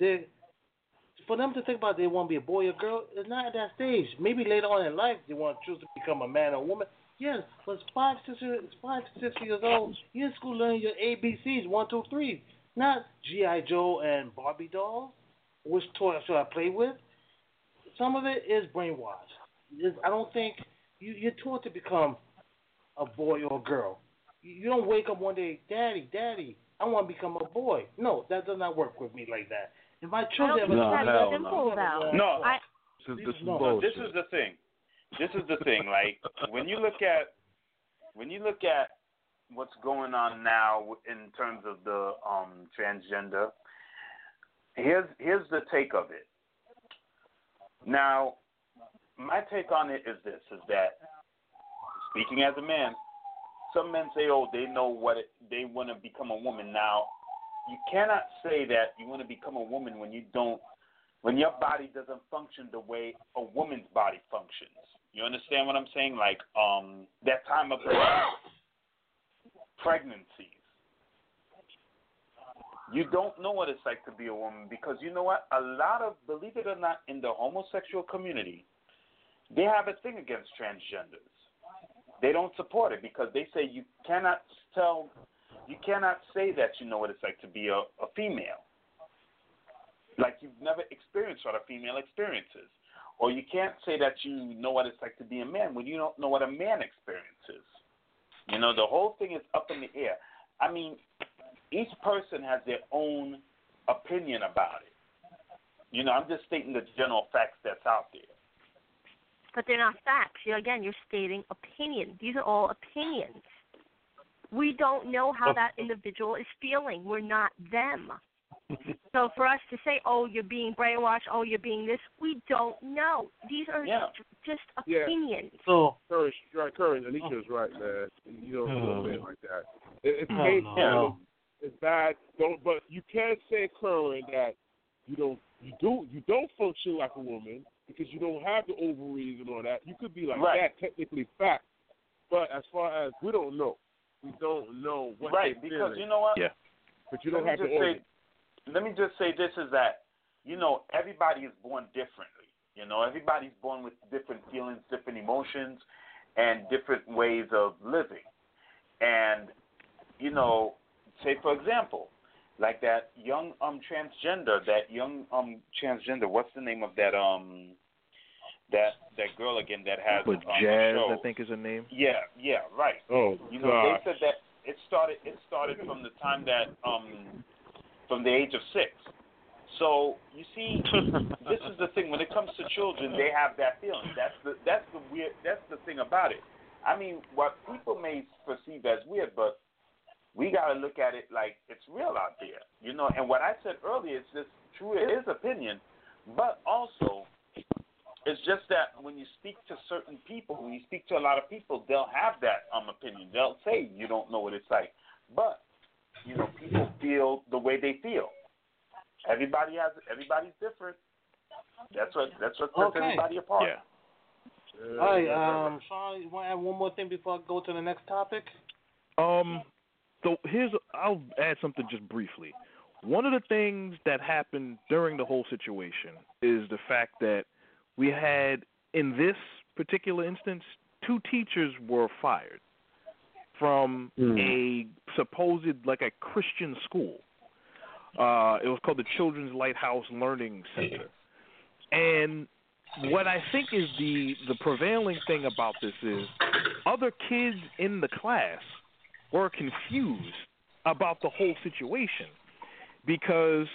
For them to think about they want to be a boy or girl, it's not at that stage. Maybe later on in life they want to choose to become a man or a woman. Yes, but 5 to 6 years old, you're in school learning your ABCs, 1, 2, 3. Not G.I. Joe and Barbie dolls. Which toy should I play with? Some of it is brainwashed. I don't think you're taught to become a boy or a girl. You don't wake up one day, Daddy, I want to become a boy. No, that does not work with me like that. If my children This is the thing. Like when you look at what's going on now in terms of the transgender, here's the take of it. Now, my take on it is this: is that speaking as a man, some men say, "Oh, they know they want to become a woman." Now, you cannot say that you want to become a woman when your body doesn't function the way a woman's body functions. You understand what I'm saying? Like that time of pregnancies. You don't know what it's like to be a woman because you know what? A lot of, believe it or not, in the homosexual community, they have a thing against transgenders. They don't support it because they say you cannot say that you know what it's like to be a female. Like you've never experienced what a female experiences. Or you can't say that you know what it's like to be a man when you don't know what a man experiences. You know, the whole thing is up in the air. I mean, each person has their own opinion about it. You know, I'm just stating the general facts that's out there. But they're not facts. You're stating opinions. These are all opinions. We don't know how that individual is feeling. We're not them. So for us to say, oh, you're being brainwashed, oh, you're being this, we don't know. These are just opinions. So, Courage, Anita's right, man. You don't say it like that. It's it's bad. But you can't say, Curran, that you don't function like a woman because you don't have the ovaries and all that. You could be like that, technically fact. But as far as we don't know what they're because feeling. you know what? Yeah. But you don't have the organ. Let me just say this is that, everybody is born differently. Everybody's born with different feelings, different emotions, and different ways of living. And, say, for example, like that young transgender, what's the name of that that girl again that has Jazz, show. I think is her name. Yeah, right. Oh, they said that it started from the time that from the age of 6. So you see, this is the thing. When it comes to children, they have that feeling. That's the thing about it. I mean, what people may perceive as weird, but we got to look at it like it's real out there, And what I said earlier is just true. It is opinion, but also it's just that when you speak to certain people, when you speak to a lot of people, they'll have that opinion. They'll say you don't know what it's like, but people feel the way they feel. Everybody's different. That's what sets everybody apart. Yeah. All right, Sean, you want to add one more thing before I go to the next topic? So I'll add something just briefly. One of the things that happened during the whole situation is the fact that we had, in this particular instance, 2 teachers were fired from a supposed, like a Christian school. It was called the Children's Lighthouse Learning Center. And what I think is the prevailing thing about this is other kids in the class were confused about the whole situation because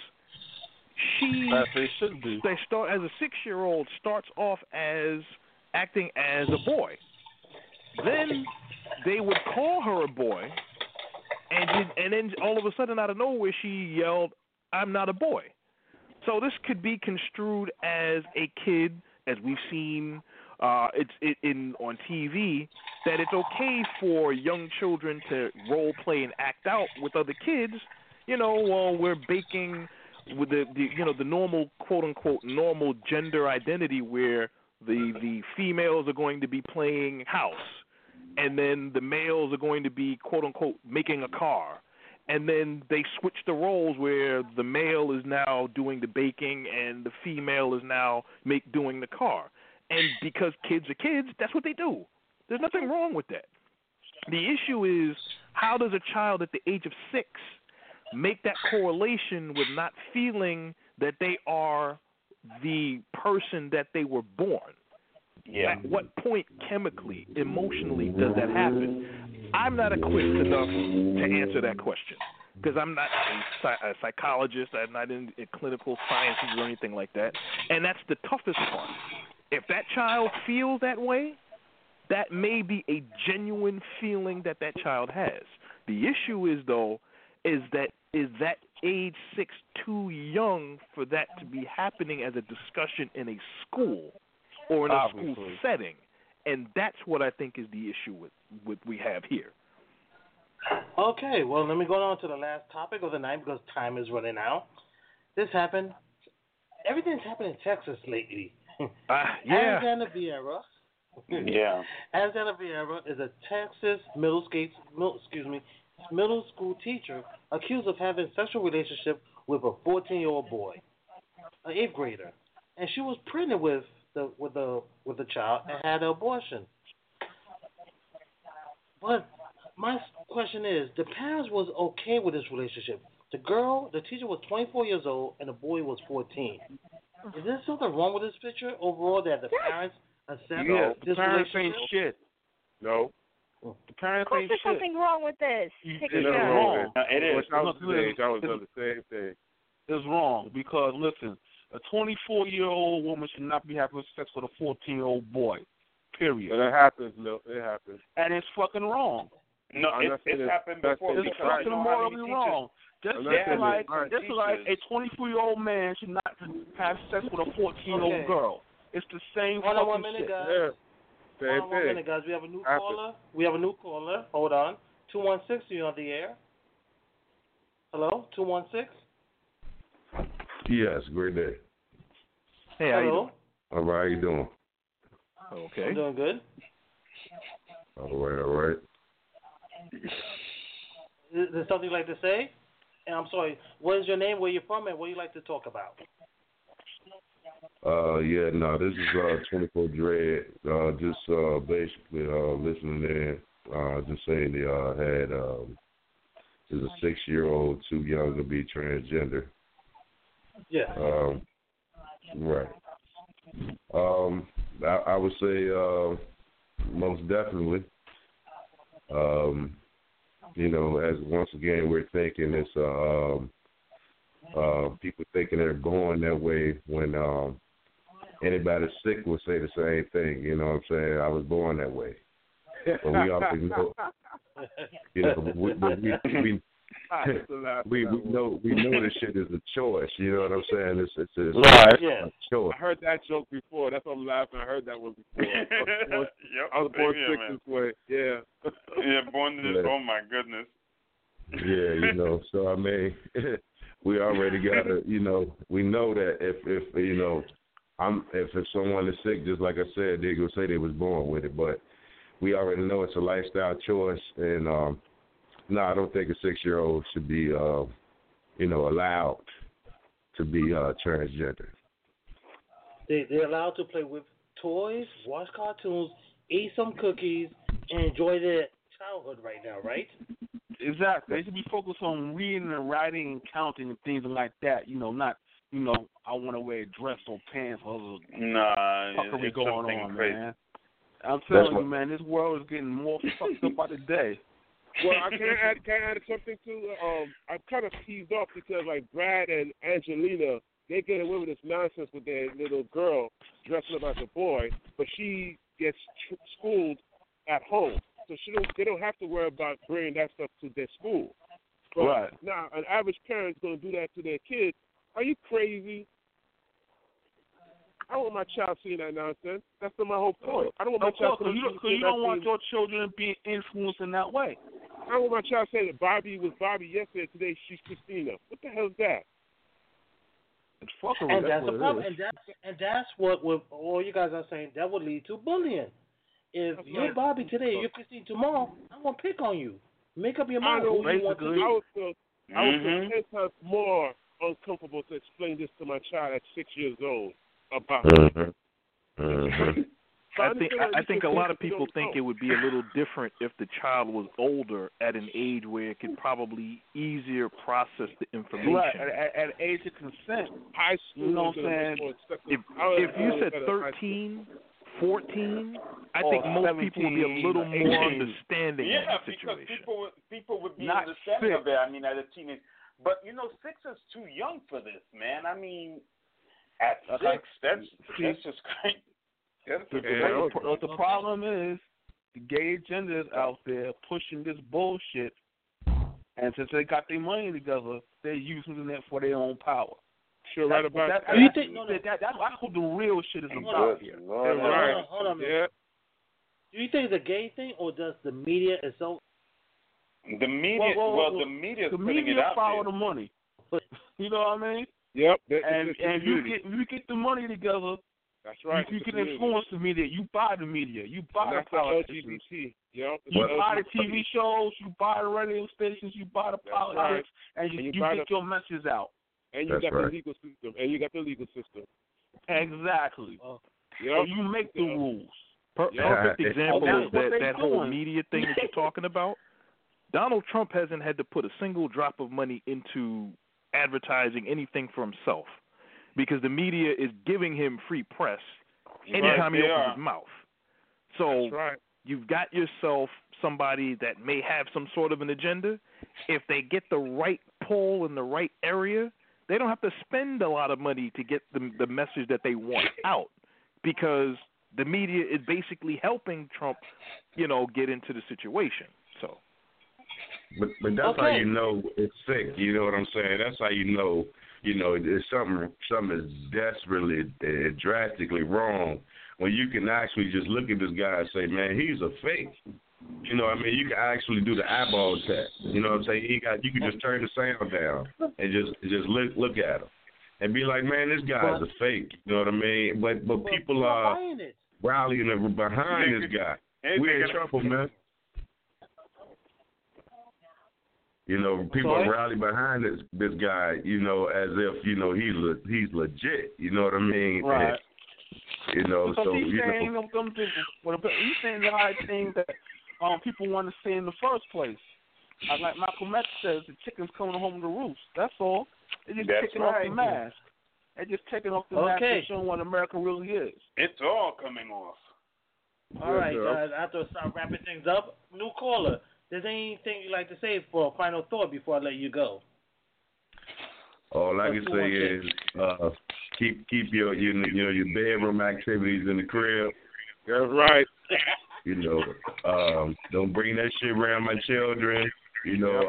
they start as a 6-year-old starts off as acting as a boy. Then they would call her a boy, and then all of a sudden out of nowhere she yelled, "I'm not a boy." So this could be construed as a kid, as we've seen on TV, that it's okay for young children to role play and act out with other kids. While we're baking with the normal, quote unquote, normal gender identity where the females are going to be playing house, and then the males are going to be, quote unquote, making a car. And then they switch the roles where the male is now doing the baking and the female is now doing the car. And because kids are kids, that's what they do. There's nothing wrong with that. The issue is, how does a child at the age of 6 make that correlation with not feeling that they are the person that they were born? Yeah. At what point chemically, emotionally does that happen? I'm not equipped enough to answer that question because I'm not a psychologist. I'm not in clinical sciences or anything like that. And that's the toughest part. If that child feels that way, that may be a genuine feeling that child has. The issue is, though, is that age 6 too young for that to be happening as a discussion in a school or in a school setting? And that's what I think is the issue with we have here. Okay, well, let me go on to the last topic of the night because time is running out. This happened. Everything's happened in Texas lately. Yeah. Alexander Vieira. Yeah. Alexander Vieira is a Texas middle school teacher accused of having a sexual relationship with a 14-year-old boy, an 8th grader, and she was pregnant with the child and had an abortion. But my question is, the parents was okay with this relationship. The teacher was 24 years old and the boy was 14. Is there something wrong with this picture overall that the parents accept this parents relationship? Ain't shit. No. The parents Of course, ain't there's shit. something wrong with this picture. It's wrong. It is. When I was his age, I was done the same thing. It's wrong because, listen, a 24-year-old woman should not be having sex with a 14-year-old boy. Period. And it happens, no, it happens. And it's fucking wrong. No, it's happened before. It's fucking morally wrong. Just like a 24-year-old man should not have sex with a 14-year-old girl. It's the same fucking one minute, shit. guys. Yeah. One minute, guys. We have a new caller. Hold on. 216, you're on the air. Hello? 216? Yes, great day. Hey, how you doing? All right, how you doing? Okay. I'm doing good. All right. Is there something you'd like to say? And I'm sorry, what is your name, where you're from, and what do you like to talk about? This is 24 Dread. Just basically listening in. Just saying they had is a 6-year-old too young to be transgender. Yeah. Right. I would say most definitely. As once again we're thinking it's people thinking they're born that way when anybody sick will say the same thing. You know what I'm saying? I was born that way. But we already know. We know this shit is a choice. You know what I'm saying? It's a choice. I heard that joke before. That's why I'm laughing. I heard that one before. I was born sick this way. Yeah. Yeah, born this. Oh my goodness. Yeah, so I mean, we already got to, we know that if someone is sick, just like I said, they will say they was born with it, but we already know it's a lifestyle choice, and I don't think a 6-year-old should be, allowed to be transgender. They're allowed to play with toys, watch cartoons, eat some cookies, and enjoy their childhood right now, right? Exactly. They should be focused on reading and writing and counting and things like that. Not, I want to wear a dress or pants or fuckery going on, crazy. Man. I'm telling you, man, this world is getting more fucked up by the day. Well, can I add something too? I'm kind of teased off because like Brad and Angelina, they get away with this nonsense with their little girl dressing up as a boy, but she gets schooled at home, so they don't have to worry about bringing that stuff to their school. But right. Now, an average parent's going to do that to their kids. Are you crazy? I don't want my child seeing that nonsense. That's my whole point. I don't want my child seeing that. Because you don't want your children being influenced in that way. I don't want my child saying that Barbie was Barbie yesterday, today she's Christina. What the hell is that? It's fuckery. And that's the problem. And that's what all you guys are saying. That would lead to bullying. If you're Barbie today, you're Christine tomorrow, I'm gonna pick on you. Make up your mind who you want to be. I would feel 10 times more uncomfortable to explain this to my child at 6 years old about. I think a lot of people think it would be a little different if the child was older at an age where it could probably easier process the information. Right, at age of consent. High school. You know what I'm saying? If you said 13, 14, I think most people would be a little more understanding of the situation. Yeah, because people would be Not understanding of it. I mean, as a teenager. But, 6 is too young for this, man. I mean, at 6, that's just great. The problem is the gay agenda is out there pushing this bullshit, and since they got their money together, they're using it for their own power. Sure, right about that. Do you think that's what the real shit is about here? Hold on a minute. Do you think it's a gay thing, or does the media itself? The media, the media is putting it out follow there. the money. You know what I mean? Yep. And you get the money together. That's right. You can influence the media. You buy the media. You buy the politicians. LGBT. Yep. You buy the TV shows. You buy the radio stations. You buy the politics, and you get your message out. And you got the legal system. Exactly. So you make the rules. Perfect example is that whole media thing that you're talking about. Donald Trump hasn't had to put a single drop of money into advertising anything for himself because the media is giving him free press anytime he opens his mouth. So you've got yourself somebody that may have some sort of an agenda. If they get the right pull in the right area, they don't have to spend a lot of money to get the message that they want out because the media is basically helping Trump, get into the situation. So But that's how you know it's sick. You know what I'm saying? That's how you know. There's something is desperately, drastically wrong when you can actually just look at this guy and say, man, he's a fake. You know what I mean? You can actually do the eyeball test. You know what I'm saying? You can just turn the sound down and just look at him and be like, man, this guy's a fake. You know what I mean? But people are rallying behind this guy. We're in trouble, man. You know, people rally behind this guy, you know, as if, you know, he's legit. You know what I mean? Right. And, you know, because so he's saying the right thing that people want to say in the first place. Like Malcolm X says, the chicken's coming home to roost. That's all. They're just taking off the mask. They're just taking off the mask and showing what America really is. It's all coming off. All right, guys. After I start wrapping things up, new caller. Is there anything you'd like to say for a final thought before I let you go? All I can say is keep your your bedroom activities in the crib. That's right. You know, don't bring that shit around my children. You know,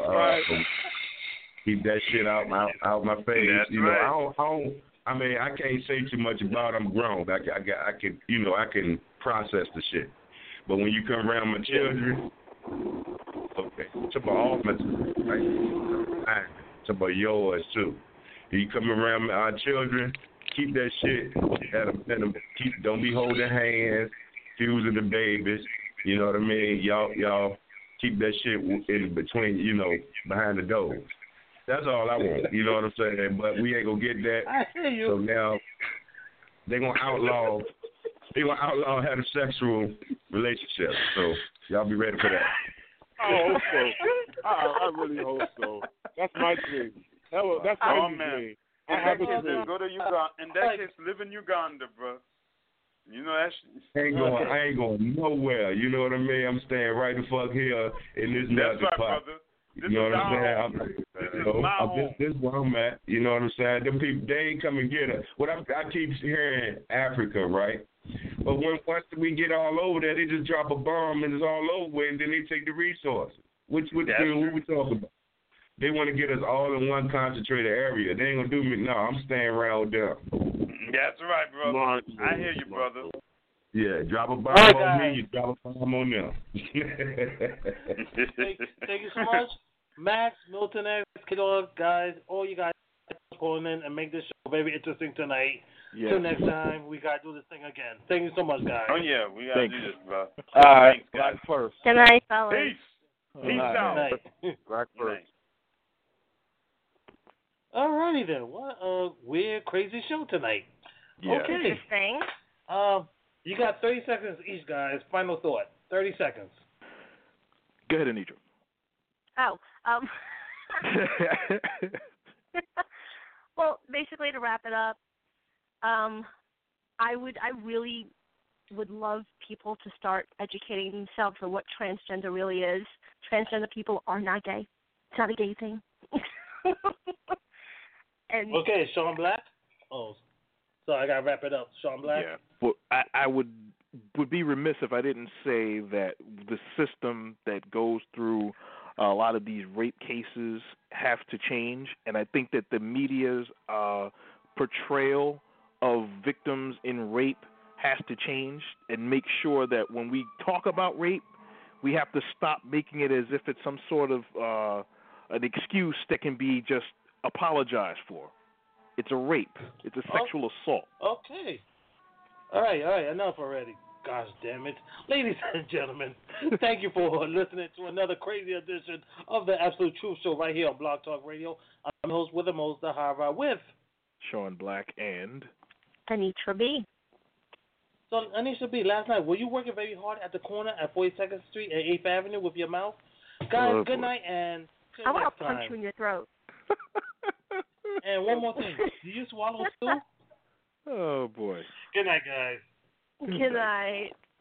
keep that shit out my face. That's you know, right. I mean, I can't say too much about it. I'm grown. I can process the shit. But when you come around my children. Okay, it's about all my right? It's about yours too. You come around our children, keep that shit at them. Don't be holding hands, fusing the babies. You know what I mean? Y'all keep that shit in between. You know, behind the doors. That's all I want. You know what I'm saying? But we ain't gonna get that. I hear you. So now they gonna outlaw. Heterosexual relationships. So y'all be ready for that. I hope so. I really hope so. That's my dream. That's my dream. I have a dream. Go to Uganda. In that case, live in Uganda, bro. You know that shit. I ain't going nowhere. You know what I mean? I'm staying right the fuck here in this melting pot. Brother. You know what I'm saying? This is where I'm at. You know what I'm saying? Them people, they ain't come and get us. I keep hearing Africa, right? But once we get all over there, they just drop a bomb and it's all over, and then they take the resources. What we talking about? They want to get us all in one concentrated area. They ain't gonna do me. No, I'm staying around with them. That's right, brother. I hear you, brother. Yeah, drop a bomb on me, you drop a bomb on them. Thank you so much, Max, Milton X, Kiddo, guys, all you guys calling in and make this show very interesting tonight. Till next time, we gotta do this thing again. Thank you so much, guys. Oh yeah, we gotta do this, bro. All right, thanks, guys. Black first. Good night, fellas. Peace out. Black first. Alrighty then. What a weird, crazy show tonight. Yeah. Okay. Interesting. You got 30 seconds each, guys. Final thought. 30 seconds. Go ahead, Anitra. Oh. Well, basically to wrap it up, I really would love people to start educating themselves on what transgender really is. Transgender people are not gay. It's not a gay thing. And okay, Sean Black. Oh, so I gotta wrap it up. Sean Black. Yeah, well, I would be remiss if I didn't say that the system that goes through a lot of these rape cases have to change, and I think that the media's portrayal of victims in rape has to change and make sure that when we talk about rape, we have to stop making it as if it's some sort of an excuse that can be just apologized for. It's a rape. It's a sexual assault. Okay. All right. Enough already. Gosh damn it. Ladies and gentlemen, thank you for listening to another crazy edition of the Absolute Truth Show right here on Blog Talk Radio. I'm the host with the most, the Hara, with Sean Black and Anitra B. So, Anisha B, last night, were you working very hard at the corner at 42nd Street and 8th Avenue with your mouth? Guys, good night and till I want next to punch time. you in your throat. And one more thing. Do you swallow too? Oh, boy. Good night, guys. Good night.